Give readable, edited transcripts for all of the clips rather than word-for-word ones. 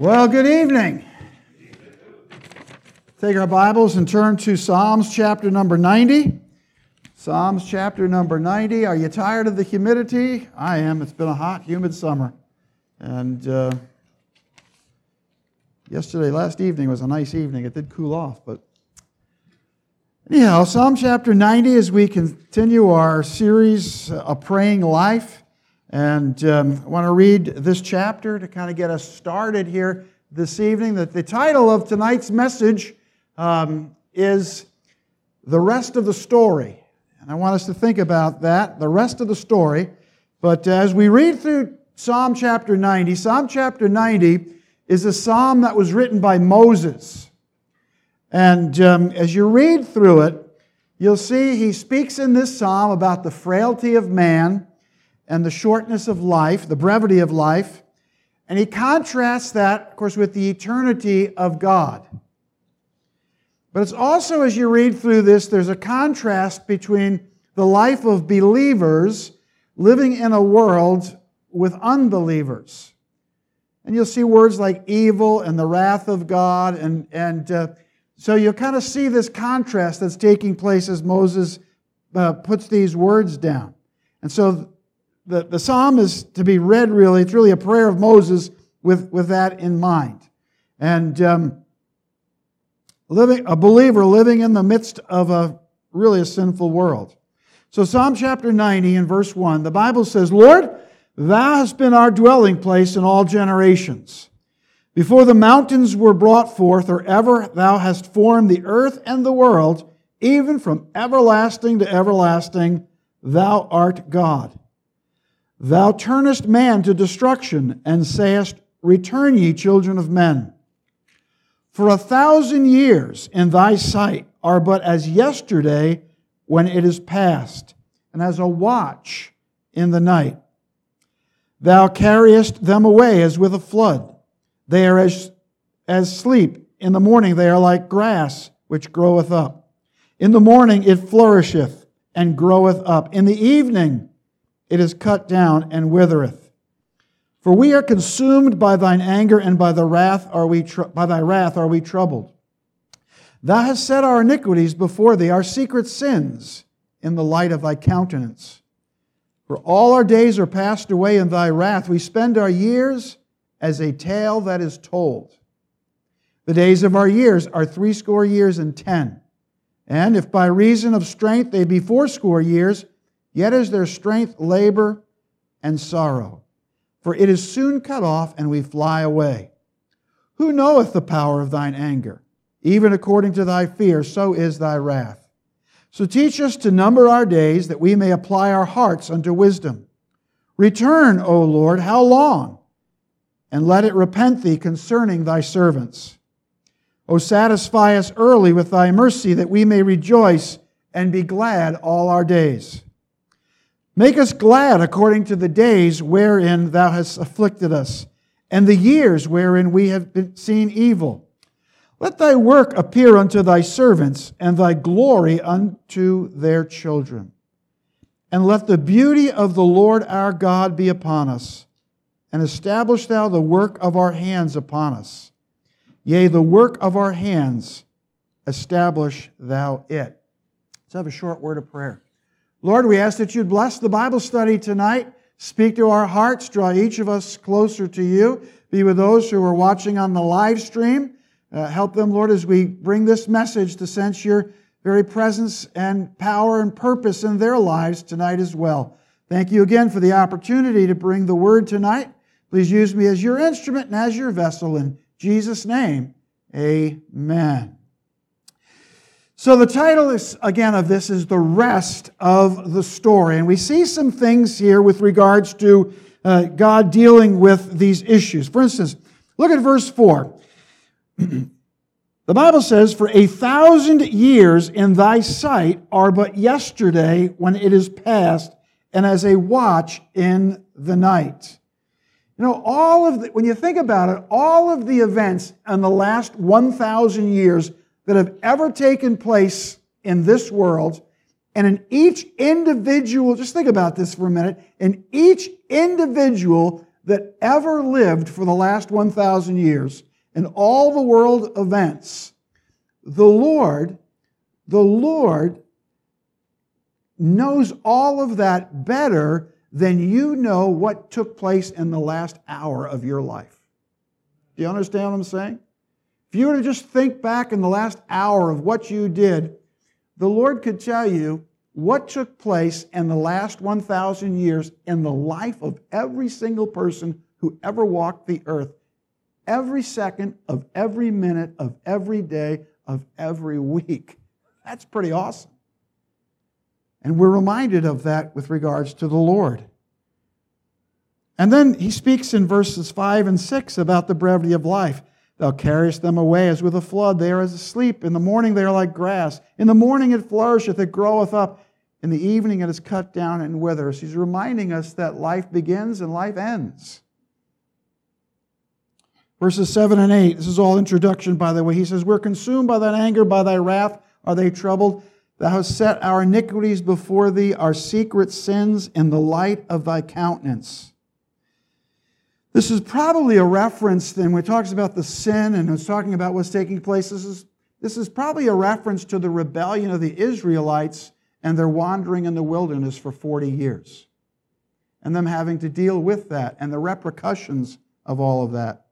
Well, good evening. Take our Bibles and turn to Psalms chapter number 90. Psalms chapter number 90. Are you tired of the humidity? I am. It's been a hot, humid summer. And last evening was a nice evening. It did cool off, but anyhow, Psalm chapter 90 as we continue our series, A Praying Life. And I want to read this chapter to kind of get us started here this evening. The title of tonight's message is The Rest of the Story. And I want us to think about that, the rest of the story. But as we read through Psalm chapter 90, Psalm chapter 90 is a psalm that was written by Moses. And as you read through it, you'll see he speaks in this psalm about the frailty of man and the shortness of life, the brevity of life. And he contrasts that, of course, with the eternity of God. But it's also, as you read through this, there's a contrast between the life of believers living in a world with unbelievers. And you'll see words like evil and the wrath of God. So you'll kind of see this contrast that's taking place as Moses puts these words down. And so the psalm is to be read really, it's really a prayer of Moses with that in mind. And a believer living in the midst of a sinful world. So Psalm chapter 90 and verse 1, the Bible says, Lord, Thou hast been our dwelling place in all generations. Before the mountains were brought forth, or ever Thou hast formed the earth and the world, even from everlasting to everlasting, Thou art God. Thou turnest man to destruction, and sayest, Return ye, children of men. For 1,000 years in Thy sight are but as yesterday when it is past, and as a watch in the night. Thou carriest them away as with a flood. They are as sleep. In the morning they are like grass which groweth up. In the morning it flourisheth and groweth up. In the evening it is cut down and withereth. For we are consumed by Thine anger, and by Thy wrath are we troubled. Thou hast set our iniquities before Thee, our secret sins, in the light of Thy countenance. For all our days are passed away in Thy wrath. We spend our years as a tale that is told. The days of our years are 80 years and 10. And if by reason of strength they be 80 years, yet is their strength labor and sorrow. For it is soon cut off, and we fly away. Who knoweth the power of Thine anger? Even according to Thy fear, so is Thy wrath. So teach us to number our days, that we may apply our hearts unto wisdom. Return, O Lord, how long? And let it repent Thee concerning Thy servants. O satisfy us early with Thy mercy, that we may rejoice and be glad all our days. Make us glad according to the days wherein Thou hast afflicted us, and the years wherein we have seen evil. Let Thy work appear unto Thy servants, and Thy glory unto their children. And let the beauty of the Lord our God be upon us, and establish Thou the work of our hands upon us. Yea, the work of our hands, establish Thou it. Let's have a short word of prayer. Lord, we ask that You'd bless the Bible study tonight. Speak to our hearts. Draw each of us closer to You. Be with those who are watching on the live stream. Help them, Lord, as we bring this message to sense Your very presence and power and purpose in their lives tonight as well. Thank You again for the opportunity to bring the Word tonight. Please use me as Your instrument and as Your vessel. In Jesus' name, amen. So the title is, again, of this is The Rest of the Story. And we see some things here with regards to God dealing with these issues. For instance, look at verse 4. The Bible says, For 1,000 years in Thy sight are but yesterday when it is past, and as a watch in the night. You know, when you think about it, all of the events in the last 1,000 years that have ever taken place in this world, and in each individual, just think about this for a minute, in each individual that ever lived for the last 1,000 years and all the world events, the Lord knows all of that better than you know what took place in the last hour of your life. Do you understand what I'm saying? If you were to just think back in the last hour of what you did, the Lord could tell you what took place in the last 1,000 years in the life of every single person who ever walked the earth, every second of every minute of every day of every week. That's pretty awesome. And we're reminded of that with regards to the Lord. And then he speaks in verses 5 and 6 about the brevity of life. Thou carriest them away as with a flood. They are as asleep. In the morning they are like grass. In the morning it flourisheth, it groweth up. In the evening it is cut down and withers. He's reminding us that life begins and life ends. Verses 7 and 8, this is all introduction, by the way. He says, We're consumed by thine anger, by thy wrath are they troubled. Thou hast set our iniquities before thee, our secret sins in the light of thy countenance. This is probably a reference, then, when it talks about the sin and it's talking about what's taking place. This is probably a reference to the rebellion of the Israelites and their wandering in the wilderness for 40 years. And them having to deal with that and the repercussions of all of that.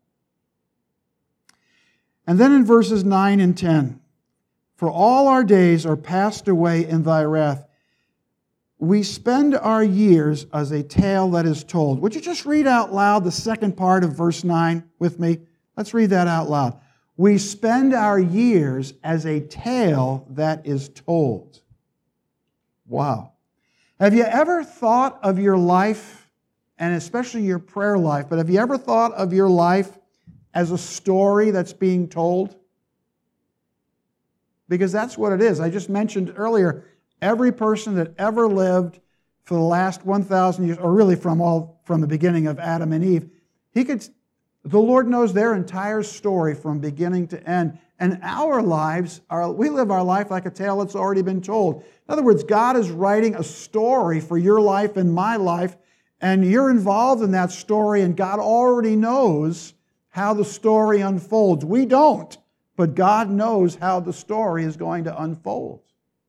And then in verses 9 and 10, For all our days are passed away in thy wrath. We spend our years as a tale that is told. Would you just read out loud the second part of verse 9 with me? Let's read that out loud. We spend our years as a tale that is told. Wow. Have you ever thought of your life, and especially your prayer life, but have you ever thought of your life as a story that's being told? Because that's what it is. I just mentioned earlier, every person that ever lived for the last 1,000 years, or really from the beginning of Adam and Eve, the Lord knows their entire story from beginning to end. And our lives, we live our life like a tale that's already been told. In other words, God is writing a story for your life and my life, and you're involved in that story, and God already knows how the story unfolds. We don't, but God knows how the story is going to unfold.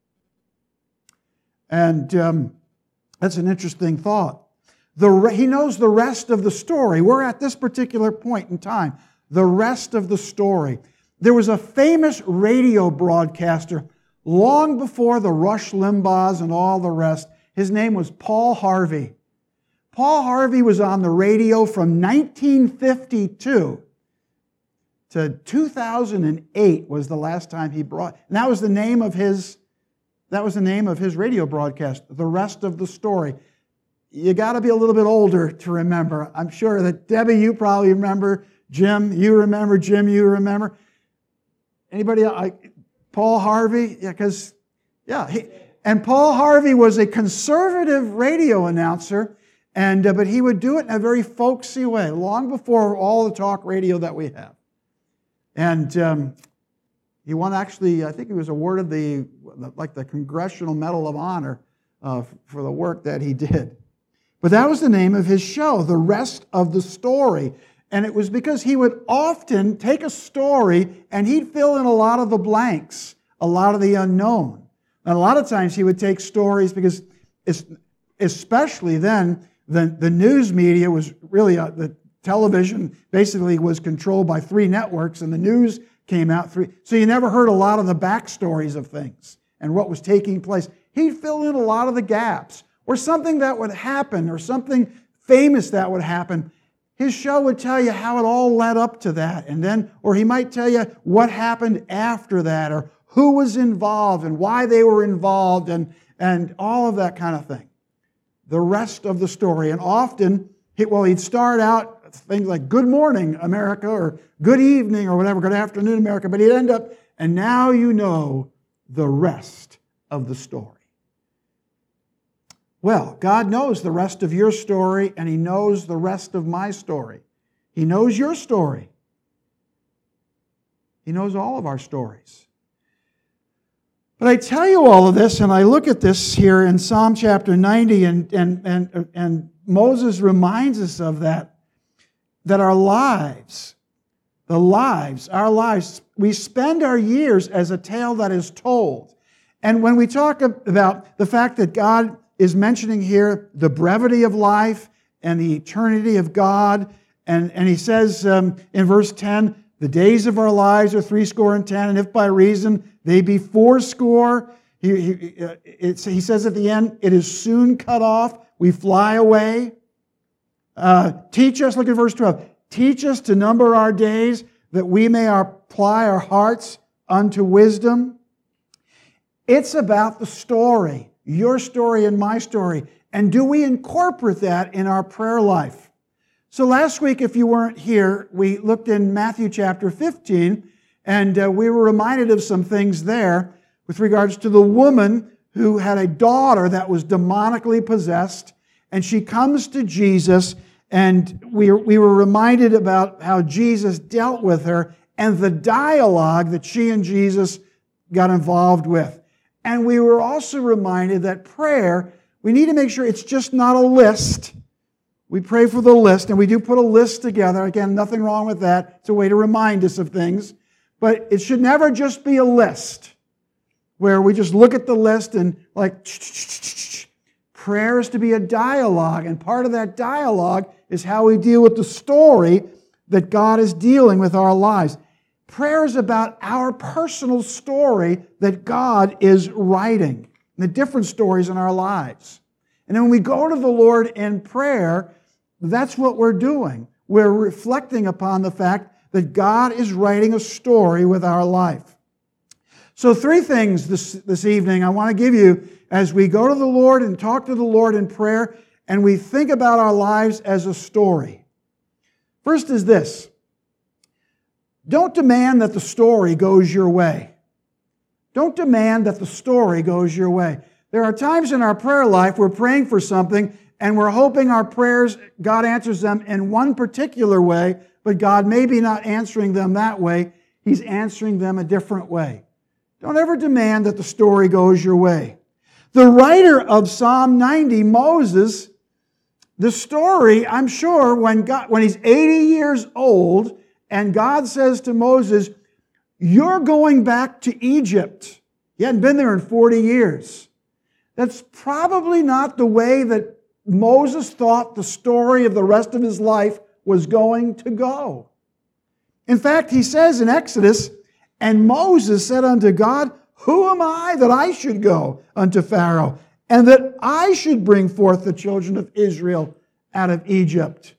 And that's an interesting thought. He knows the rest of the story. We're at this particular point in time. The rest of the story. There was a famous radio broadcaster long before the Rush Limbaughs and all the rest. His name was Paul Harvey. Paul Harvey was on the radio from 1952 to 2008 was the last time he brought. And that was the name of his radio broadcast, The Rest of the Story. You got to be a little bit older to remember. I'm sure that Debbie, you probably remember. Jim, you remember. Jim, you remember. Anybody else? Paul Harvey? And Paul Harvey was a conservative radio announcer, but he would do it in a very folksy way, long before all the talk radio that we have. And he won, actually, I think he was awarded the Congressional Medal of Honor for the work that he did. But that was the name of his show, The Rest of the Story. And it was because he would often take a story and he'd fill in a lot of the blanks, a lot of the unknown. And a lot of times he would take stories because, especially then, the news media was really, the television basically was controlled by 3 networks, and the news came out 3. So you never heard a lot of the backstories of things and what was taking place. He'd fill in a lot of the gaps. Or something that would happen, or something famous that would happen. His show would tell you how it all led up to that, or he might tell you what happened after that, or who was involved and why they were involved, and all of that kind of thing. The rest of the story. And often, he'd start out things like "Good morning, America," or "Good evening," or whatever, "Good afternoon, America," but he'd end up, "And now you know the rest of the story." Well, God knows the rest of your story, and He knows the rest of my story. He knows your story. He knows all of our stories. But I tell you all of this, and I look at this here in Psalm chapter 90, and Moses reminds us of that. that our lives, our lives, we spend our years as a tale that is told. And when we talk about the fact that God is mentioning here the brevity of life and the eternity of God, and he says in verse 10, the days of our lives are 70, and if by reason they be 80. He says at the end, it is soon cut off, we fly away. Teach us, look at verse 12, teach us to number our days that we may apply our hearts unto wisdom. It's about the story, your story and my story. And do we incorporate that in our prayer life? So last week, if you weren't here, we looked in Matthew chapter 15, and we were reminded of some things there with regards to the woman who had a daughter that was demonically possessed, and she comes to Jesus, and we were reminded about how Jesus dealt with her and the dialogue that she and Jesus got involved with. And we were also reminded that prayer, we need to make sure it's just not a list. We pray for the list, and we do put a list together. Again, nothing wrong with that. It's a way to remind us of things. But it should never just be a list where we just look at the list and like, prayer is to be a dialogue, and part of that dialogue is how we deal with the story that God is dealing with our lives. Prayer is about our personal story that God is writing, the different stories in our lives. And then when we go to the Lord in prayer, that's what we're doing. We're reflecting upon the fact that God is writing a story with our life. So 3 things this evening I want to give you as we go to the Lord and talk to the Lord in prayer, and we think about our lives as a story. First is this. Don't demand that the story goes your way. Don't demand that the story goes your way. There are times in our prayer life we're praying for something and we're hoping our prayers, God answers them in one particular way, but God may be not answering them that way. He's answering them a different way. Don't ever demand that the story goes your way. The writer of Psalm 90, Moses, the story, I'm sure, when he's 80 years old, and God says to Moses, you're going back to Egypt. He hadn't been there in 40 years. That's probably not the way that Moses thought the story of the rest of his life was going to go. In fact, he says in Exodus, and Moses said unto God, who am I that I should go unto Pharaoh, and that I should bring forth the children of Israel out of Egypt?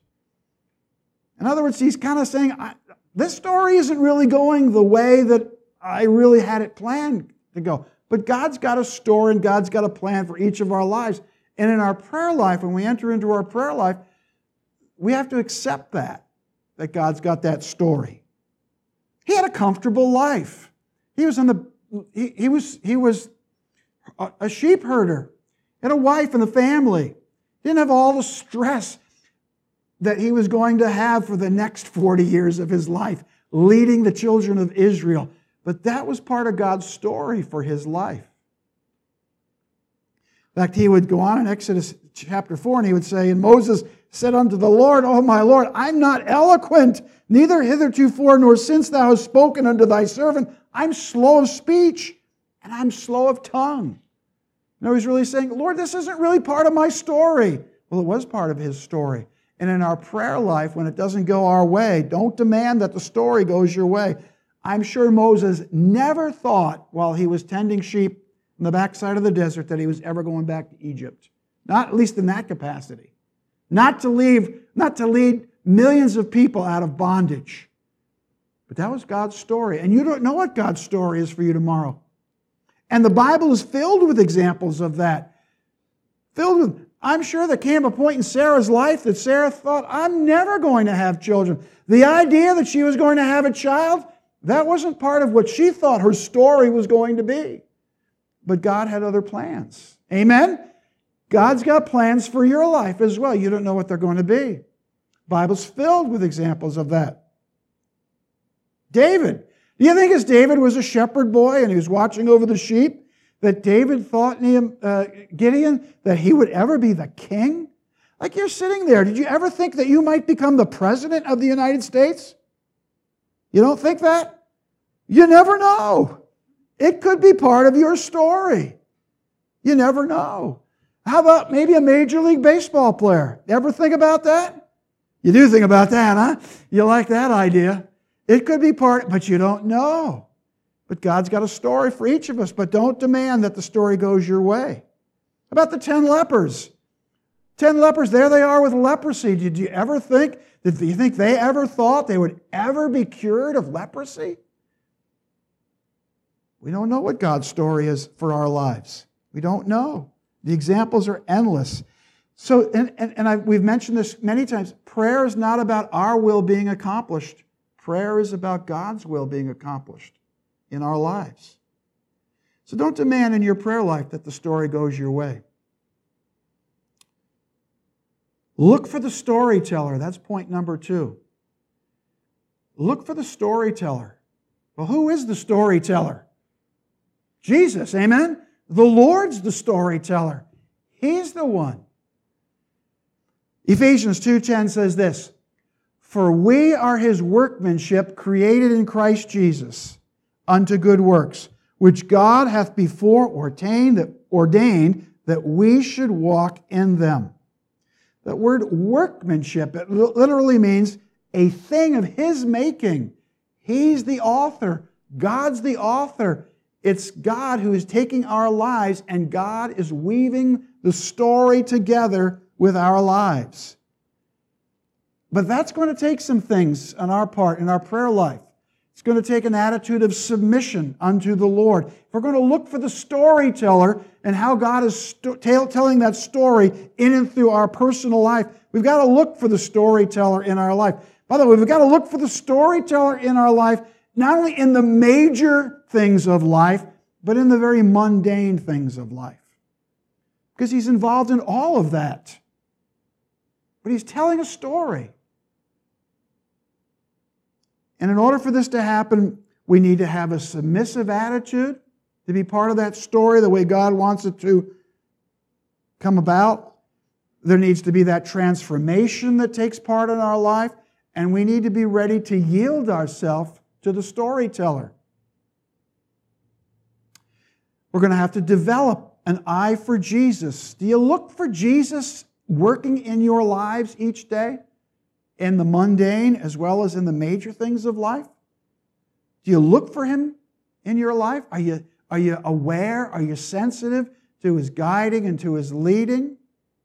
In other words, he's kind of saying, this story isn't really going the way that I really had it planned to go. But God's got a story and God's got a plan for each of our lives. And in our prayer life, when we enter into our prayer life, we have to accept that God's got that story. He had a comfortable life. He was a sheep herder. He had a wife and a family. He didn't have all the stress that he was going to have for the next 40 years of his life, leading the children of Israel. But that was part of God's story for his life. In fact, he would go on in Exodus chapter 4, and he would say, and Moses said unto the Lord, O my Lord, I'm not eloquent, neither hitherto nor since thou hast spoken unto thy servant. I'm slow of speech, and I'm slow of tongue. And he's really saying, Lord, this isn't really part of my story. Well, it was part of his story. And in our prayer life, when it doesn't go our way, don't demand that the story goes your way. I'm sure Moses never thought while he was tending sheep in the backside of the desert that he was ever going back to Egypt. Not at least in that capacity. Not to lead millions of people out of bondage. But that was God's story. And you don't know what God's story is for you tomorrow. And the Bible is filled with examples of that. I'm sure there came a point in Sarah's life that Sarah thought, I'm never going to have children. The idea that she was going to have a child, that wasn't part of what she thought her story was going to be. But God had other plans. Amen? God's got plans for your life as well. You don't know what they're going to be. The Bible's filled with examples of that. David. Do you think as David was a shepherd boy and he was watching over the sheep, that David thought Gideon that he would ever be the king? Like you're sitting there. Did you ever think that you might become the President of the United States? You don't think that? You never know. It could be part of your story. You never know. How about maybe a Major League Baseball player? Ever think about that? You do think about that, huh? You like that idea. It could be part, but you don't know. But God's got a story for each of us, but don't demand that the story goes your way. How about the 10 lepers? 10 lepers, there they are with leprosy. Did you ever think, do you think they ever thought they would ever be cured of leprosy? We don't know what God's story is for our lives. We don't know. The examples are endless. So, we've mentioned this many times. Prayer is not about our will being accomplished. Prayer is about God's will being accomplished in our lives. So don't demand in your prayer life that the story goes your way. Look for the storyteller. That's point number 2. Look for the storyteller. Well, who is the storyteller? Jesus, amen? The Lord's the storyteller. He's the one. Ephesians 2:10 says this, "For we are His workmanship, created in Christ Jesus, unto good works, which God hath before ordained that we should walk in them." That word workmanship, it literally means a thing of His making. He's the author. God's the author. It's God who is taking our lives, and God is weaving the story together with our lives. But that's going to take some things on our part in our prayer life. It's going to take an attitude of submission unto the Lord. If we're going to look for the storyteller and how God is telling that story in and through our personal life, we've got to look for the storyteller in our life. By the way, we've got to look for the storyteller in our life, not only in the major things of life, but in the very mundane things of life. Because He's involved in all of that. But He's telling a story. And in order for this to happen, we need to have a submissive attitude to be part of that story the way God wants it to come about. There needs to be that transformation that takes part in our life. And we need to be ready to yield ourselves to the storyteller. We're going to have to develop an eye for Jesus. Do you look for Jesus working in your lives each day? In the mundane as well as in the major things of life? Do you look for Him in your life? Are you aware? Are you sensitive to His guiding and to His leading?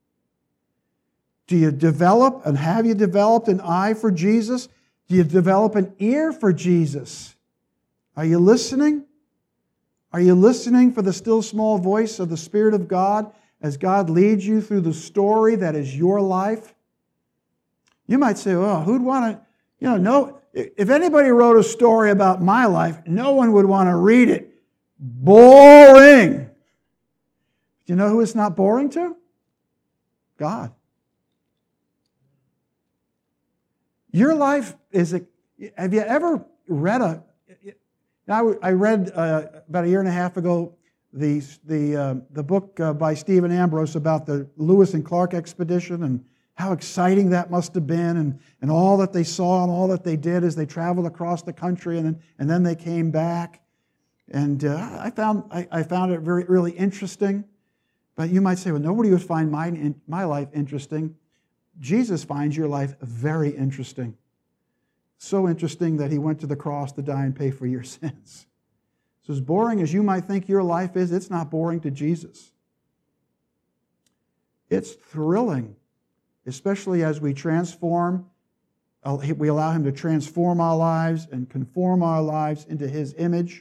Do you develop, and have you developed, an eye for Jesus? Do you develop an ear for Jesus? Are you listening? Are you listening for the still small voice of the Spirit of God as God leads you through the story that is your life? You might say, well, who'd want to, if anybody wrote a story about my life, no one would want to read it. Boring. Do you know who it's not boring to? God. Your life is have you ever read I read about a year and a half ago the book by Stephen Ambrose about the Lewis and Clark expedition and how exciting that must have been, and all that they saw and all that they did as they traveled across the country, and then they came back. And I found it really interesting. But you might say, well, nobody would find my life interesting. Jesus finds your life very interesting. So interesting that He went to the cross to die and pay for your sins. So as boring as you might think your life is, it's not boring to Jesus. It's thrilling. Especially as we we allow Him to transform our lives and conform our lives into His image.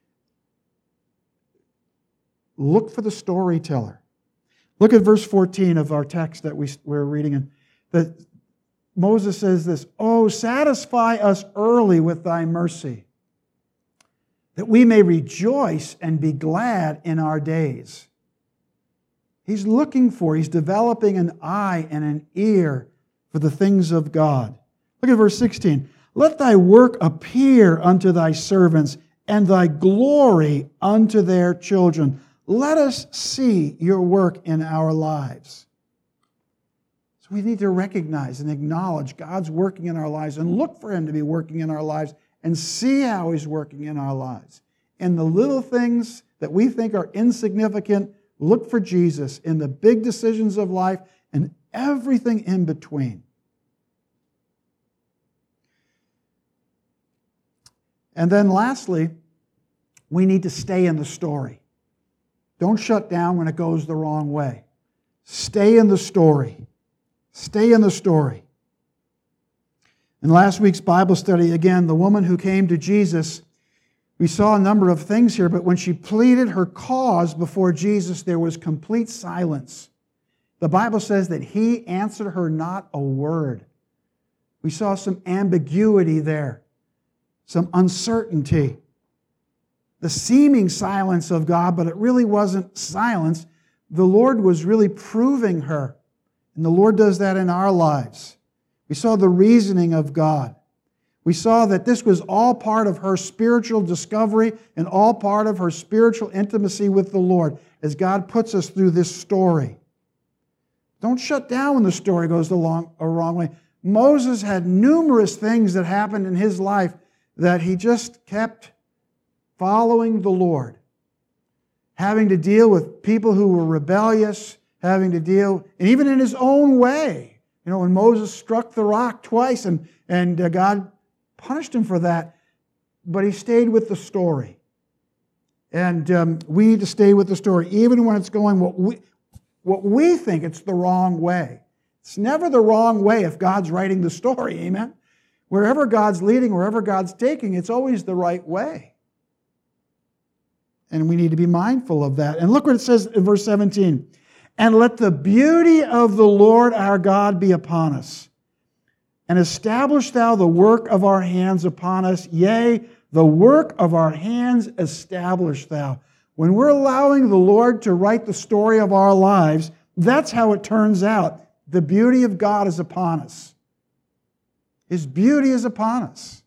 Look for the storyteller. Look at verse 14 of our text that we're reading. That Moses says this, "Oh, satisfy us early with Thy mercy, that we may rejoice and be glad in our days." He's developing an eye and an ear for the things of God. Look at verse 16. "Let Thy work appear unto Thy servants, and Thy glory unto their children. Let us see Your work in our lives." So So we need to recognize and acknowledge God's working in our lives and look for Him to be working in our lives and see how He's working in our lives. In the little things that we think are insignificant, look for Jesus. In the big decisions of life and everything in between. And then lastly, we need to stay in the story. Don't shut down when it goes the wrong way. Stay in the story. Stay in the story. In last week's Bible study, again, the woman who came to Jesus, we saw a number of things here, but when she pleaded her cause before Jesus, there was complete silence. The Bible says that He answered her not a word. We saw some ambiguity there, some uncertainty. The seeming silence of God, but it really wasn't silence. The Lord was really proving her. And the Lord does that in our lives. We saw the reasoning of God. We saw that this was all part of her spiritual discovery and all part of her spiritual intimacy with the Lord as God puts us through this story. Don't shut down when the story goes the wrong way. Moses had numerous things that happened in his life that he just kept following the Lord, having to deal with people who were rebellious, having to deal, and even in his own way. You know, when Moses struck the rock twice and God punished him for that, but he stayed with the story. And we need to stay with the story, even when it's going what we think it's the wrong way. It's never the wrong way if God's writing the story, amen? Wherever God's leading, wherever God's taking, it's always the right way. And we need to be mindful of that. And look what it says in verse 17. And let the beauty of the Lord our God be upon us. And establish thou the work of our hands upon us. Yea, the work of our hands establish thou. When we're allowing the Lord to write the story of our lives, that's how it turns out. The beauty of God is upon us. His beauty is upon us.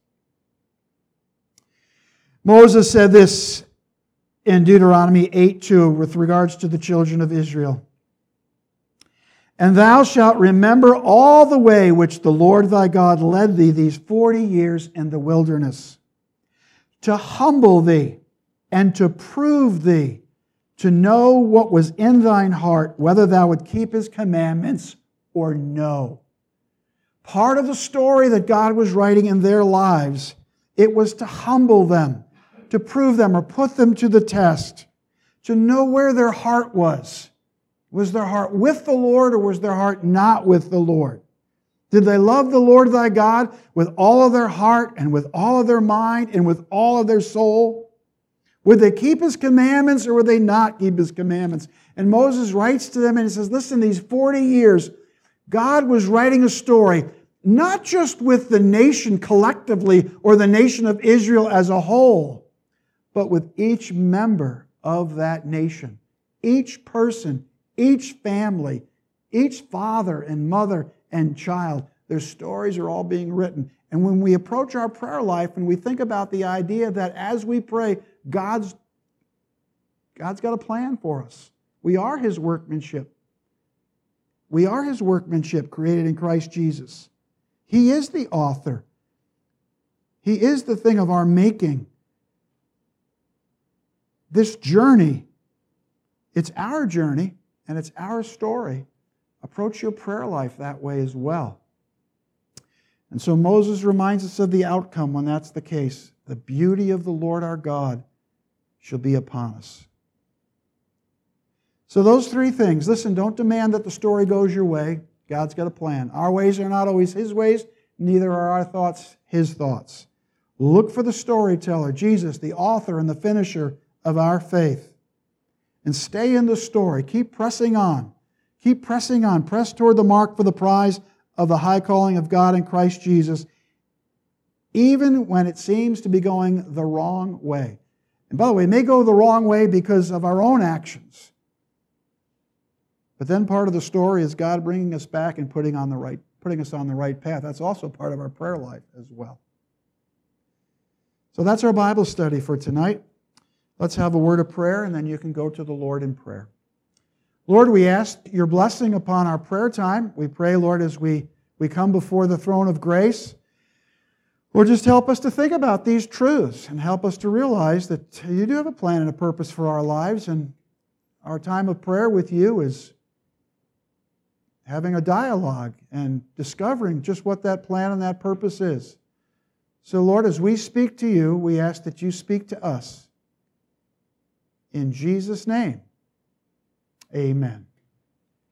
Moses said this in Deuteronomy 8:2 with regards to the children of Israel. And thou shalt remember all the way which the Lord thy God led thee these 40 years in the wilderness, to humble thee and to prove thee, to know what was in thine heart, whether thou would keep His commandments or no. Part of the story that God was writing in their lives, it was to humble them, to prove them or put them to the test, to know where their heart was. Was their heart with the Lord or was their heart not with the Lord? Did they love the Lord thy God with all of their heart and with all of their mind and with all of their soul? Would they keep His commandments or would they not keep His commandments? And Moses writes to them and he says, listen, these 40 years, God was writing a story, not just with the nation collectively or the nation of Israel as a whole, but with each member of that nation, each person, each family, each father and mother and child. Their stories are all being written. And when we approach our prayer life and we think about the idea that as we pray, God's got a plan for us. We are His workmanship. We are His workmanship created in Christ Jesus. He is the author. He is the thing of our making. This journey, it's our journey and it's our story. Approach your prayer life that way as well. And so Moses reminds us of the outcome when that's the case. The beauty of the Lord our God shall be upon us. So those three things. Listen, don't demand that the story goes your way. God's got a plan. Our ways are not always His ways, neither are our thoughts His thoughts. Look for the storyteller, Jesus, the author and the finisher of our faith. And stay in the story. Keep pressing on. Keep pressing on. Press toward the mark for the prize of the high calling of God in Christ Jesus, even when it seems to be going the wrong way. And by the way, it may go the wrong way because of our own actions. But then part of the story is God bringing us back and putting us on the right path. That's also part of our prayer life as well. So that's our Bible study for tonight. Let's have a word of prayer, and then you can go to the Lord in prayer. Lord, we ask your blessing upon our prayer time. We pray, Lord, as we come before the throne of grace, Lord, just help us to think about these truths and help us to realize that you do have a plan and a purpose for our lives, and our time of prayer with you is having a dialogue and discovering just what that plan and that purpose is. So, Lord, as we speak to you, we ask that you speak to us. In Jesus' name, amen.